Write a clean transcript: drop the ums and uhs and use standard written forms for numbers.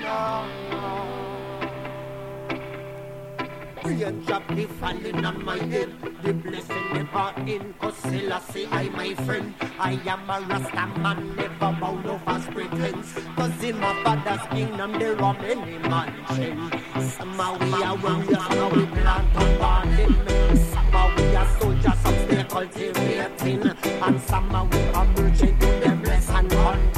Raindrop keep falling on my head. The blessing never in. Cause Selassie, I my friend. I am a Rasta man, never bow no false pretense. Cause in my father's kingdom there are many mansions. Somehow we are warriors, now we plant up